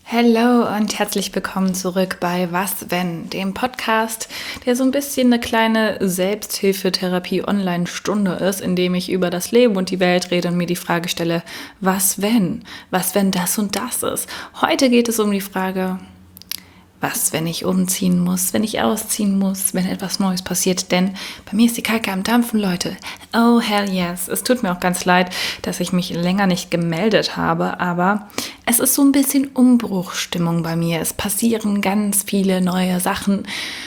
Hallo und herzlich willkommen zurück bei Was wenn, dem Podcast, der so ein bisschen eine kleine Selbsthilfetherapie-Online-Stunde ist, in dem ich über das Leben und die Welt rede und mir die Frage stelle, was wenn? Was wenn das und das ist? Heute geht es um die Frage, was, wenn ich umziehen muss, wenn ich ausziehen muss, wenn etwas Neues passiert, denn bei mir ist die Kacke am Dampfen, Leute. Oh, hell yes. Es tut mir auch ganz leid, dass ich mich länger nicht gemeldet habe, aber es ist so ein bisschen Umbruchstimmung bei mir. Es passieren ganz viele neue Sachen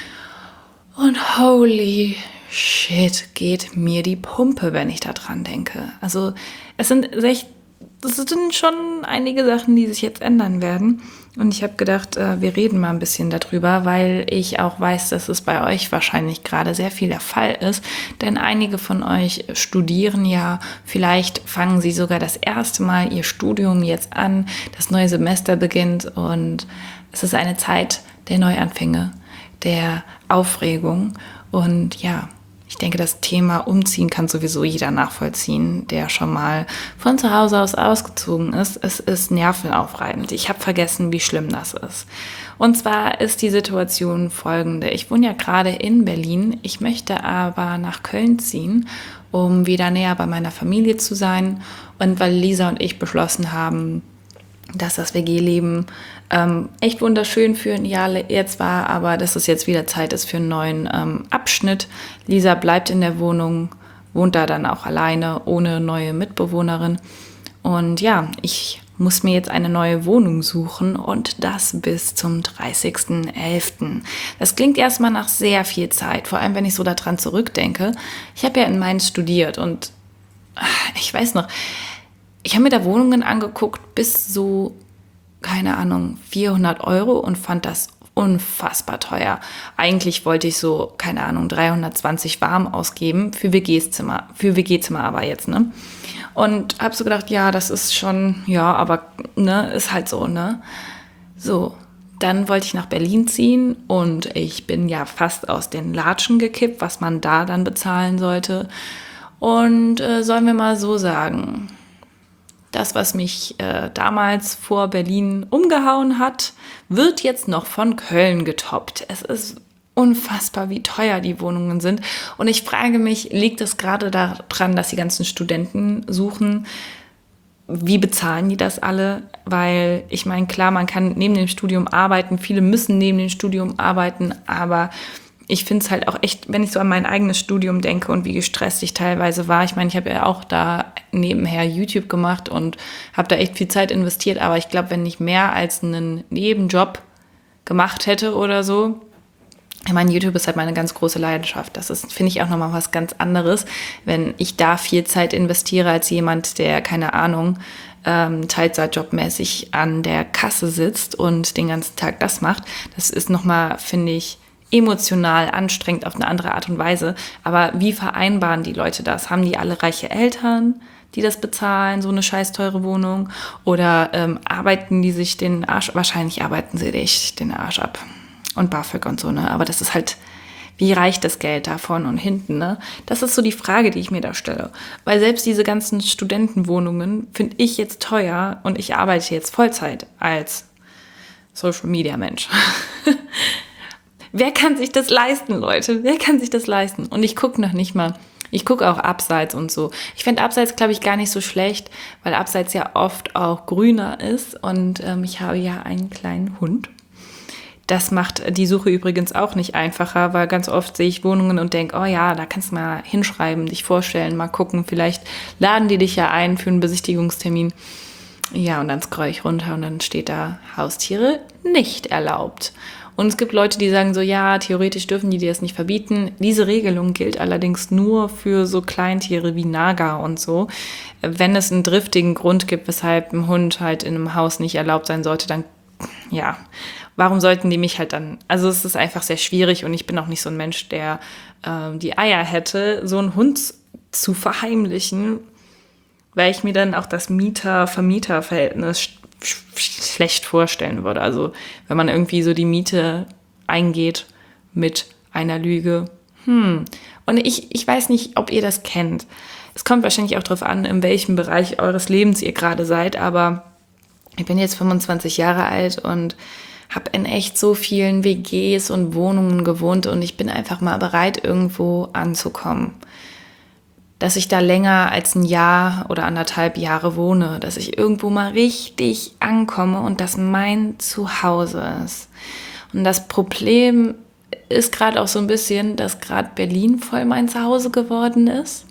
und holy shit, geht mir die Pumpe, wenn ich da dran denke. Also es sind schon einige Sachen, die sich jetzt ändern werden. Und ich habe gedacht, wir reden mal ein bisschen darüber, weil ich auch weiß, dass es bei euch wahrscheinlich gerade sehr viel der Fall ist. Denn einige von euch studieren ja, vielleicht fangen sie sogar das erste Mal ihr Studium jetzt an, das neue Semester beginnt und es ist eine Zeit der Neuanfänge, der Aufregung und ja, ich denke, das Thema Umziehen kann sowieso jeder nachvollziehen, der schon mal von zu Hause aus ausgezogen ist. Es ist nervenaufreibend. Ich habe vergessen, wie schlimm das ist. Und zwar ist die Situation folgende. Ich wohne ja gerade in Berlin. Ich möchte aber nach Köln ziehen, um wieder näher bei meiner Familie zu sein. Und weil Lisa und ich beschlossen haben, dass das WG-Leben echt wunderschön für ein Jahr jetzt war, aber dass es jetzt wieder Zeit ist für einen neuen Abschnitt. Lisa bleibt in der Wohnung, wohnt da dann auch alleine, ohne neue Mitbewohnerin. Und ja, ich muss mir jetzt eine neue Wohnung suchen und das bis zum 30.11. Das klingt erstmal nach sehr viel Zeit, vor allem wenn ich so daran zurückdenke. Ich habe ja in Mainz studiert und ich weiß noch, ich habe mir da Wohnungen angeguckt bis so, keine Ahnung, 400 € und fand das unfassbar teuer. Eigentlich wollte ich so, keine Ahnung, 320 warm ausgeben für WG-Zimmer aber jetzt, ne? Und habe so gedacht, ja, das ist schon, ja, aber, ne, ist halt so, ne? So, dann wollte ich nach Berlin ziehen und ich bin ja fast aus den Latschen gekippt, was man da dann bezahlen sollte. Und sollen wir mal so sagen, das, was mich damals vor Berlin umgehauen hat, wird jetzt noch von Köln getoppt. Es ist unfassbar, wie teuer die Wohnungen sind. Und ich frage mich, liegt es gerade daran, dass die ganzen Studenten suchen? Wie bezahlen die das alle? Weil ich meine, klar, man kann neben dem Studium arbeiten. Viele müssen neben dem Studium arbeiten, aber ich finde es halt auch echt, wenn ich so an mein eigenes Studium denke und wie gestresst ich teilweise war. Ich meine, ich habe ja auch da nebenher YouTube gemacht und habe da echt viel Zeit investiert. Aber ich glaube, wenn ich mehr als einen Nebenjob gemacht hätte oder so, ich meine, YouTube ist halt meine ganz große Leidenschaft. Das ist, finde ich, auch nochmal was ganz anderes, wenn ich da viel Zeit investiere als jemand, der, keine Ahnung, Teilzeitjobmäßig an der Kasse sitzt und den ganzen Tag das macht. Das ist nochmal, finde ich, emotional anstrengend auf eine andere Art und Weise. Aber wie vereinbaren die Leute das? Haben die alle reiche Eltern, die das bezahlen, so eine scheiß teure Wohnung? Oder arbeiten die sich den Arsch, wahrscheinlich arbeiten sie sich den Arsch ab. Und BAföG und so, ne? Aber das ist halt, wie reicht das Geld davon und hinten, ne? Das ist so die Frage, die ich mir da stelle. Weil selbst diese ganzen Studentenwohnungen finde ich jetzt teuer und ich arbeite jetzt Vollzeit als Social-Media-Mensch. Wer kann sich das leisten, Leute? Wer kann sich das leisten? Und ich gucke noch nicht mal. Ich gucke auch Abseits und so. Ich finde Abseits, glaube ich, gar nicht so schlecht, weil Abseits ja oft auch grüner ist. Und ich habe ja einen kleinen Hund. Das macht die Suche übrigens auch nicht einfacher, weil ganz oft sehe ich Wohnungen und denke, oh ja, da kannst du mal hinschreiben, dich vorstellen, mal gucken. Vielleicht laden die dich ja ein für einen Besichtigungstermin. Ja, und dann scroll ich runter und dann steht da, Haustiere nicht erlaubt. Und es gibt Leute, die sagen so, ja, theoretisch dürfen die dir das nicht verbieten. Diese Regelung gilt allerdings nur für so Kleintiere wie Nager und so. Wenn es einen driftigen Grund gibt, weshalb ein Hund halt in einem Haus nicht erlaubt sein sollte, dann, ja, warum sollten die mich halt dann, also es ist einfach sehr schwierig und ich bin auch nicht so ein Mensch, der die Eier hätte, so einen Hund zu verheimlichen, weil ich mir dann auch das Mieter-Vermieter-Verhältnis schlecht vorstellen würde. Also wenn man irgendwie so die Miete eingeht mit einer Lüge. Und ich weiß nicht, ob ihr das kennt. Es kommt wahrscheinlich auch darauf an, in welchem Bereich eures Lebens ihr gerade seid, aber Ich bin jetzt 25 Jahre alt und habe in echt so vielen WGs und Wohnungen gewohnt und ich bin einfach mal bereit, irgendwo anzukommen. Dass ich da länger als ein Jahr oder 1,5 Jahre wohne, dass ich irgendwo mal richtig ankomme und das mein Zuhause ist. Und das Problem ist gerade auch so ein bisschen, dass gerade Berlin voll mein Zuhause geworden ist.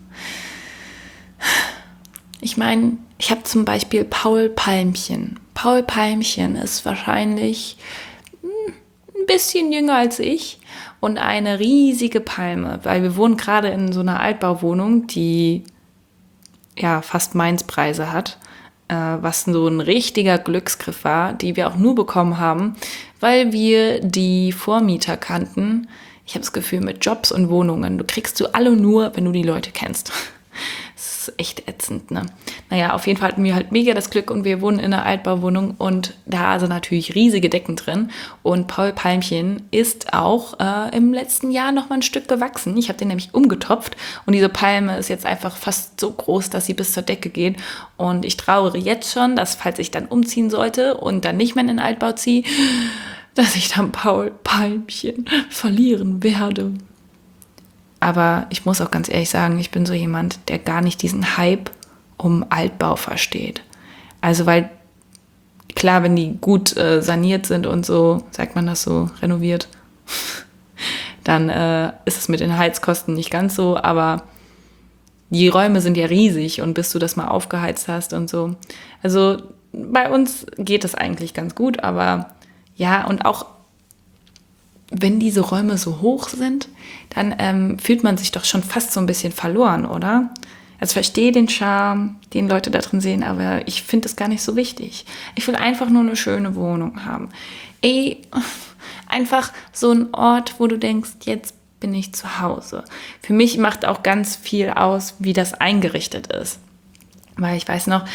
Ich meine, ich habe zum Beispiel Paul Palmchen. Paul Palmchen ist wahrscheinlich ein bisschen jünger als ich und eine riesige Palme, weil wir wohnen gerade in so einer Altbauwohnung, die ja fast Mainz-Preise hat, was so ein richtiger Glücksgriff war, die wir auch nur bekommen haben, weil wir die Vormieter kannten. Ich habe das Gefühl, mit Jobs und Wohnungen, du kriegst du alle nur, wenn du die Leute kennst. Das ist echt ätzend, ne? Naja, auf jeden Fall hatten wir halt mega das Glück und wir wohnen in einer Altbauwohnung und da sind natürlich riesige Decken drin und Paul Palmchen ist auch im letzten Jahr noch mal ein Stück gewachsen. Ich habe den nämlich umgetopft und diese Palme ist jetzt einfach fast so groß, dass sie bis zur Decke geht und ich trauere jetzt schon, dass falls ich dann umziehen sollte und dann nicht mehr in den Altbau ziehe, dass ich dann Paul Palmchen verlieren werde. Aber ich muss auch ganz ehrlich sagen, ich bin so jemand, der gar nicht diesen Hype um Altbau versteht. Also weil, klar, wenn die gut saniert sind und so, sagt man das so, renoviert, dann ist es mit den Heizkosten nicht ganz so, aber die Räume sind ja riesig und bis du das mal aufgeheizt hast und so. Also bei uns geht das eigentlich ganz gut, aber ja, und auch wenn diese Räume so hoch sind, dann fühlt man sich doch schon fast so ein bisschen verloren, oder? Also ich verstehe den Charme, den Leute da drin sehen, aber ich finde das gar nicht so wichtig. Ich will einfach nur eine schöne Wohnung haben. Einfach so ein Ort, wo du denkst, jetzt bin ich zu Hause. Für mich macht auch ganz viel aus, wie das eingerichtet ist. Weil ich weiß noch,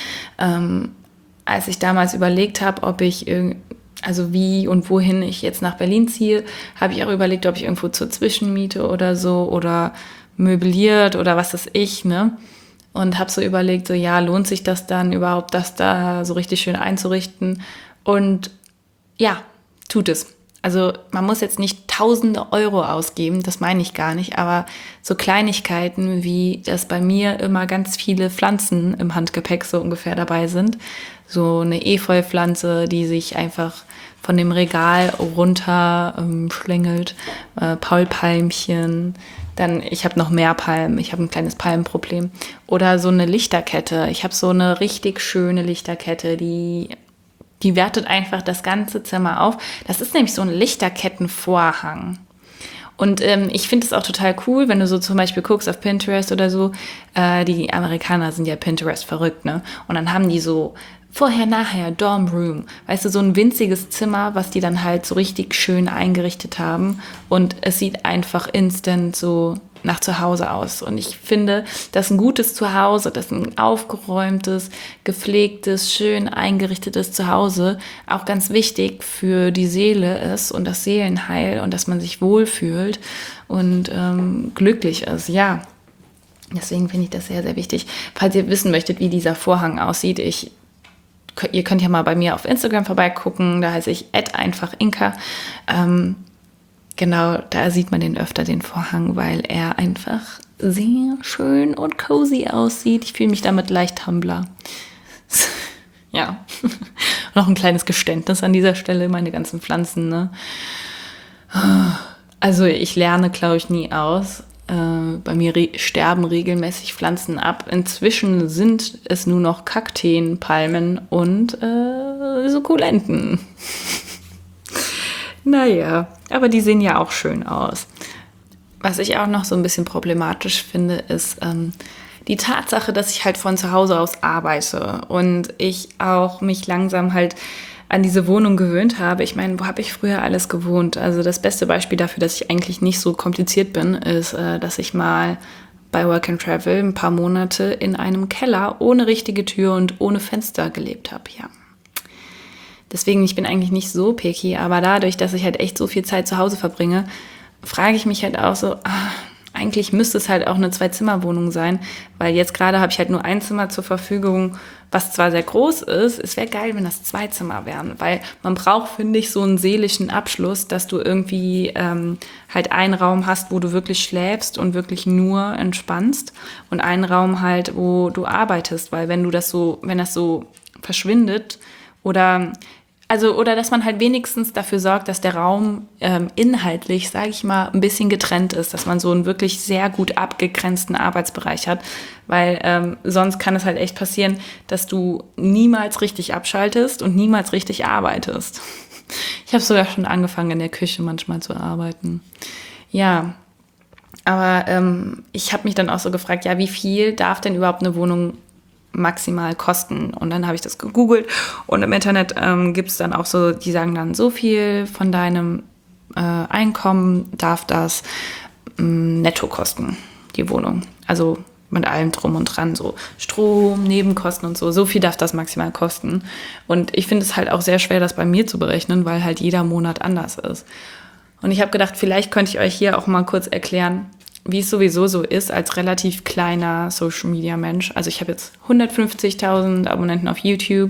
als ich damals überlegt habe, ob ich also wie und wohin ich jetzt nach Berlin ziehe, habe ich auch überlegt, ob ich irgendwo zur Zwischenmiete oder so oder möbliert oder was weiß ich, ne? Und habe so überlegt, so ja, lohnt sich das dann überhaupt, das da so richtig schön einzurichten? Und ja, tut es. Also man muss jetzt nicht tausende Euro ausgeben, das meine ich gar nicht, aber so Kleinigkeiten wie, dass bei mir immer ganz viele Pflanzen im Handgepäck so ungefähr dabei sind. So eine Efeu-Pflanze, die sich einfach von dem Regal runter schlängelt, Paulpalmchen, dann ich habe noch mehr Palmen, ich habe ein kleines Palmenproblem. Oder so eine Lichterkette, ich habe so eine richtig schöne Lichterkette, die wertet einfach das ganze Zimmer auf. Das ist nämlich so ein Lichterkettenvorhang. Und ich finde es auch total cool, wenn du so zum Beispiel guckst auf Pinterest oder so. Die Amerikaner sind ja Pinterest verrückt, ne? Und dann haben die so vorher, nachher, Dorm Room. Weißt du, so ein winziges Zimmer, was die dann halt so richtig schön eingerichtet haben. Und es sieht einfach instant so nach Zuhause aus. Und ich finde, dass ein gutes Zuhause, dass ein aufgeräumtes, gepflegtes, schön eingerichtetes Zuhause auch ganz wichtig für die Seele ist und das Seelenheil und dass man sich wohlfühlt und glücklich ist, ja. Deswegen finde ich das sehr, sehr wichtig. Falls ihr wissen möchtet, wie dieser Vorhang aussieht, ihr könnt ja mal bei mir auf Instagram vorbeigucken, da heiße ich @einfachinka. Genau, da sieht man den öfter, den Vorhang, weil er einfach sehr schön und cozy aussieht. Ich fühle mich damit leicht humbler. Ja, noch ein kleines Geständnis an dieser Stelle, meine ganzen Pflanzen, ne? Also ich lerne, glaube ich, nie aus. Bei mir sterben regelmäßig Pflanzen ab. Inzwischen sind es nur noch Kakteen, Palmen und Sukkulenten. Naja, aber die sehen ja auch schön aus. Was ich auch noch so ein bisschen problematisch finde, ist die Tatsache, dass ich halt von zu Hause aus arbeite und ich auch mich langsam halt an diese Wohnung gewöhnt habe. Ich meine, wo habe ich früher alles gewohnt? Also das beste Beispiel dafür, dass ich eigentlich nicht so kompliziert bin, ist, dass ich mal bei Work and Travel ein paar Monate in einem Keller ohne richtige Tür und ohne Fenster gelebt habe, ja. Deswegen, ich bin eigentlich nicht so picky, aber dadurch, dass ich halt echt so viel Zeit zu Hause verbringe, frage ich mich halt auch so, eigentlich müsste es halt auch eine Zwei-Zimmer-Wohnung sein, weil jetzt gerade habe ich halt nur ein Zimmer zur Verfügung, was zwar sehr groß ist. Es wäre geil, wenn das 2 Zimmer wären, weil man braucht, finde ich, so einen seelischen Abschluss, dass du irgendwie halt einen Raum hast, wo du wirklich schläfst und wirklich nur entspannst und einen Raum halt, wo du arbeitest, weil wenn das so verschwindet oder dass man halt wenigstens dafür sorgt, dass der Raum inhaltlich, sage ich mal, ein bisschen getrennt ist, dass man so einen wirklich sehr gut abgegrenzten Arbeitsbereich hat, weil sonst kann es halt echt passieren, dass du niemals richtig abschaltest und niemals richtig arbeitest. Ich habe sogar schon angefangen, in der Küche manchmal zu arbeiten. Ja, aber ich habe mich dann auch so gefragt, ja, wie viel darf denn überhaupt eine Wohnung maximal kosten? Und dann habe ich das gegoogelt und im Internet gibt es dann auch so, die sagen dann, so viel von deinem Einkommen darf das netto kosten, die Wohnung. Also mit allem drum und dran, so Strom, Nebenkosten und so viel darf das maximal kosten. Und ich finde es halt auch sehr schwer, das bei mir zu berechnen, weil halt jeder Monat anders ist. Und ich habe gedacht, vielleicht könnte ich euch hier auch mal kurz erklären, wie es sowieso so ist als relativ kleiner Social-Media-Mensch. Also ich habe jetzt 150.000 Abonnenten auf YouTube,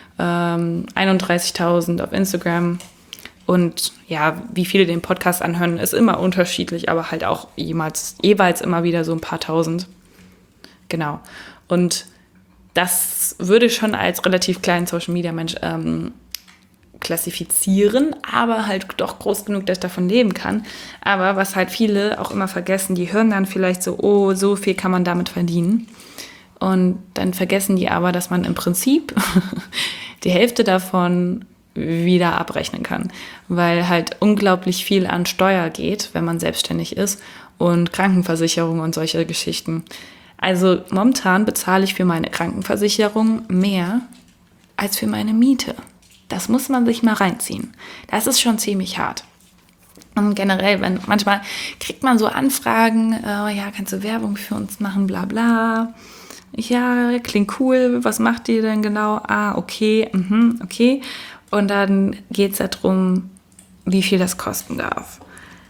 31.000 auf Instagram und ja, wie viele den Podcast anhören, ist immer unterschiedlich, aber halt auch jeweils immer wieder so ein paar tausend. Genau. Und das würde ich schon als relativ kleinen Social-Media-Mensch klassifizieren, aber halt doch groß genug, dass ich davon leben kann. Aber was halt viele auch immer vergessen, die hören dann vielleicht so, oh, so viel kann man damit verdienen. Und dann vergessen die aber, dass man im Prinzip die Hälfte davon wieder abrechnen kann, weil halt unglaublich viel an Steuer geht, wenn man selbstständig ist und Krankenversicherung und solche Geschichten. Also momentan bezahle ich für meine Krankenversicherung mehr als für meine Miete. Das muss man sich mal reinziehen. Das ist schon ziemlich hart. Und generell, manchmal kriegt man so Anfragen, ja, kannst du Werbung für uns machen, bla bla. Ja, klingt cool, was macht ihr denn genau? Ah, okay, okay. Und dann geht es darum, wie viel das kosten darf.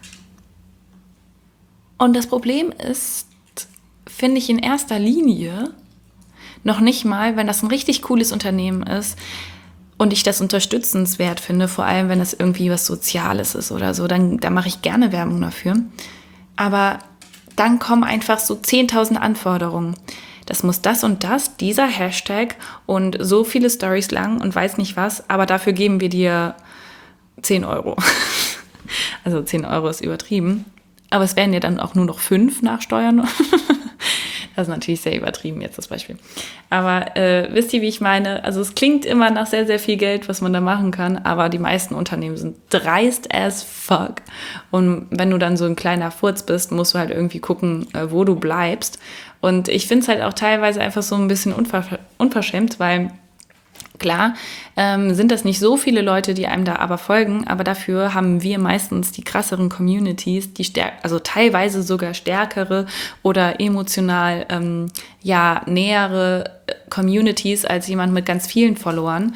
Und das Problem ist, finde ich in erster Linie, noch nicht mal, wenn das ein richtig cooles Unternehmen ist, und ich das unterstützenswert finde, vor allem wenn das irgendwie was Soziales ist oder so, dann mache ich gerne Werbung dafür. Aber dann kommen einfach so 10.000 Anforderungen. Das muss das und das, dieser Hashtag und so viele Storys lang und weiß nicht was, aber dafür geben wir dir 10 Euro. Also 10 Euro ist übertrieben. Aber es wären ja dann auch nur noch 5 nach Steuern. Das ist natürlich sehr übertrieben jetzt das Beispiel. Aber wisst ihr, wie ich meine? Also es klingt immer nach sehr, sehr viel Geld, was man da machen kann, aber die meisten Unternehmen sind dreist as fuck. Und wenn du dann so ein kleiner Furz bist, musst du halt irgendwie gucken, wo du bleibst. Und ich finde es halt auch teilweise einfach so ein bisschen unverschämt, weil klar, sind das nicht so viele Leute, die einem da aber folgen, aber dafür haben wir meistens die krasseren Communities, also teilweise sogar stärkere oder emotional nähere Communities als jemand mit ganz vielen Followern,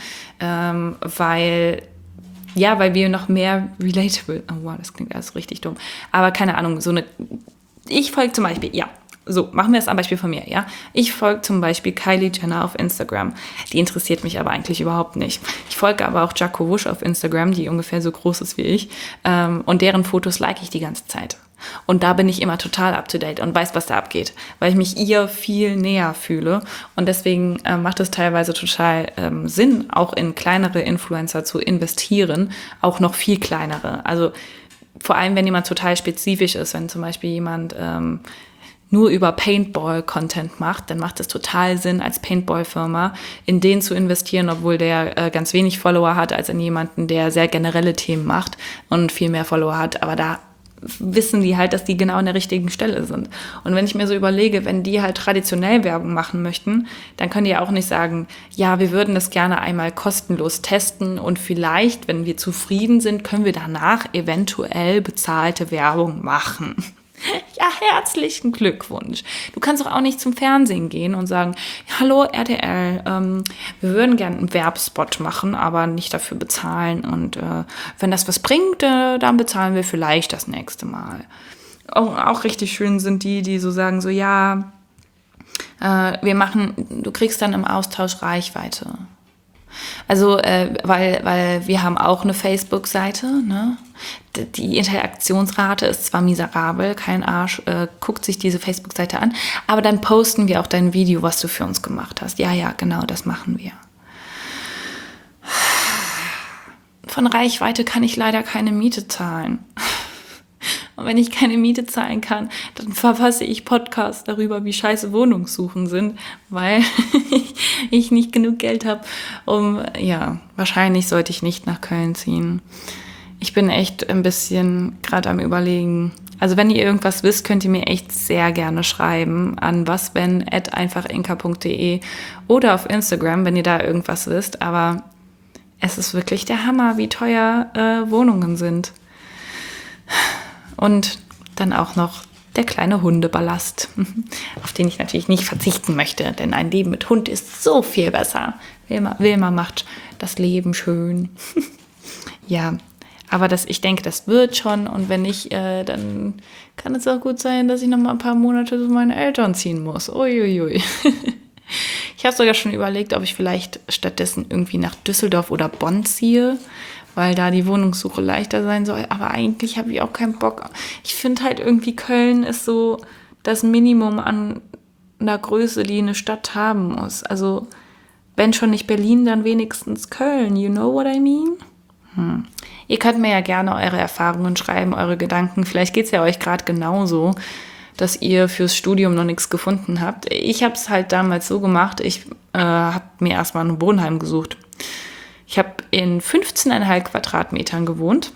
weil wir noch mehr relatable, oh wow, das klingt alles richtig dumm, aber keine Ahnung, ich folge zum Beispiel, so, machen wir es am Beispiel von mir, ja? Ich folge zum Beispiel Kylie Jenner auf Instagram. Die interessiert mich aber eigentlich überhaupt nicht. Ich folge aber auch Jacko Wusch auf Instagram, die ungefähr so groß ist wie ich. Und deren Fotos like ich die ganze Zeit. Und da bin ich immer total up to date und weiß, was da abgeht, weil ich mich ihr viel näher fühle. Und deswegen macht es teilweise total Sinn, auch in kleinere Influencer zu investieren, auch noch viel kleinere. Also vor allem, wenn jemand total spezifisch ist, wenn zum Beispiel jemand nur über Paintball-Content macht, dann macht es total Sinn, als Paintball-Firma in den zu investieren, obwohl der ganz wenig Follower hat, als in jemanden, der sehr generelle Themen macht und viel mehr Follower hat. Aber da wissen die halt, dass die genau an der richtigen Stelle sind. Und wenn ich mir so überlege, wenn die halt traditionell Werbung machen möchten, dann können die ja auch nicht sagen, ja, wir würden das gerne einmal kostenlos testen und vielleicht, wenn wir zufrieden sind, können wir danach eventuell bezahlte Werbung machen. Ja, herzlichen Glückwunsch. Du kannst doch auch nicht zum Fernsehen gehen und sagen, hallo RTL, wir würden gerne einen Werbespot machen, aber nicht dafür bezahlen. Und wenn das was bringt, dann bezahlen wir vielleicht das nächste Mal. Auch richtig schön sind die so sagen, so ja, du kriegst dann im Austausch Reichweite. Also, weil wir haben auch eine Facebook-Seite, ne? Die Interaktionsrate ist zwar miserabel, kein Arsch guckt sich diese Facebook-Seite an, aber dann posten wir auch dein Video, was du für uns gemacht hast. Ja, genau, das machen wir. Von Reichweite kann ich leider keine Miete zahlen. Und wenn ich keine Miete zahlen kann, dann verfasse ich Podcasts darüber, wie scheiße Wohnungssuchen sind, weil ich nicht genug Geld habe, wahrscheinlich sollte ich nicht nach Köln ziehen. Ich bin echt ein bisschen gerade am Überlegen. Also wenn ihr irgendwas wisst, könnt ihr mir echt sehr gerne schreiben an waswenn@einfachinka.de oder auf Instagram, wenn ihr da irgendwas wisst. Aber es ist wirklich der Hammer, wie teuer Wohnungen sind. Und dann auch noch der kleine Hundeballast, auf den ich natürlich nicht verzichten möchte, denn ein Leben mit Hund ist so viel besser. Wilma macht das Leben schön. Ja, aber ich denke, das wird schon. Und wenn nicht, dann kann es auch gut sein, dass ich noch mal ein paar Monate zu meinen Eltern ziehen muss. Uiuiui. Ich habe sogar schon überlegt, ob ich vielleicht stattdessen irgendwie nach Düsseldorf oder Bonn ziehe, weil da die Wohnungssuche leichter sein soll. Aber eigentlich habe ich auch keinen Bock. Ich finde halt irgendwie, Köln ist so das Minimum an einer Größe, die eine Stadt haben muss. Also wenn schon nicht Berlin, dann wenigstens Köln. You know what I mean? Ihr könnt mir ja gerne eure Erfahrungen schreiben, eure Gedanken. Vielleicht geht es ja euch gerade genauso, dass ihr fürs Studium noch nichts gefunden habt. Ich habe es halt damals so gemacht, ich habe mir erstmal ein Wohnheim gesucht. Ich habe in 15,5 Quadratmetern gewohnt,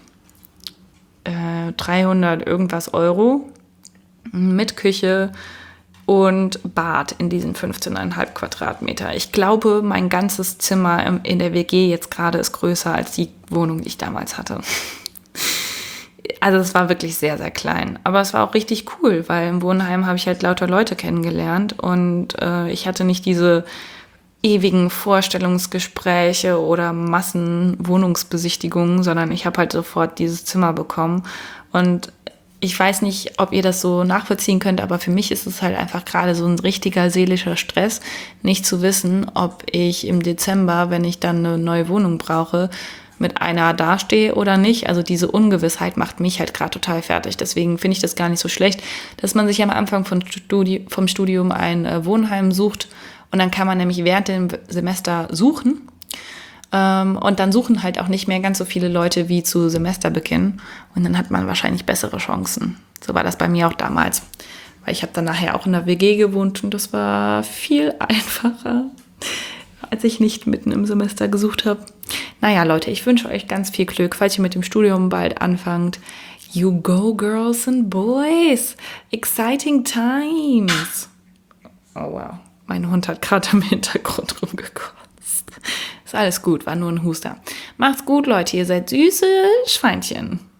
300 irgendwas Euro mit Küche und Bad in diesen 15,5 Quadratmeter. Ich glaube, mein ganzes Zimmer in der WG jetzt gerade ist größer als die Wohnung, die ich damals hatte. Also es war wirklich sehr, sehr klein. Aber es war auch richtig cool, weil im Wohnheim habe ich halt lauter Leute kennengelernt und ich hatte nicht diese ewigen Vorstellungsgespräche oder Massenwohnungsbesichtigungen, sondern ich habe halt sofort dieses Zimmer bekommen. Und ich weiß nicht, ob ihr das so nachvollziehen könnt, aber für mich ist es halt einfach gerade so ein richtiger seelischer Stress, nicht zu wissen, ob ich im Dezember, wenn ich dann eine neue Wohnung brauche, mit einer dastehe oder nicht. Also diese Ungewissheit macht mich halt gerade total fertig. Deswegen finde ich das gar nicht so schlecht, dass man sich am Anfang vom Studium ein Wohnheim sucht. Und dann kann man nämlich während dem Semester suchen. Und dann suchen halt auch nicht mehr ganz so viele Leute wie zu Semesterbeginn. Und dann hat man wahrscheinlich bessere Chancen. So war das bei mir auch damals. Weil ich habe dann nachher auch in der WG gewohnt und das war viel einfacher, als ich nicht mitten im Semester gesucht habe. Naja, Leute, ich wünsche euch ganz viel Glück, falls ihr mit dem Studium bald anfangt. You go, girls and boys. Exciting times. Oh, wow. Mein Hund hat gerade im Hintergrund rumgekotzt. Ist alles gut, war nur ein Huster. Macht's gut, Leute. Ihr seid süße Schweinchen.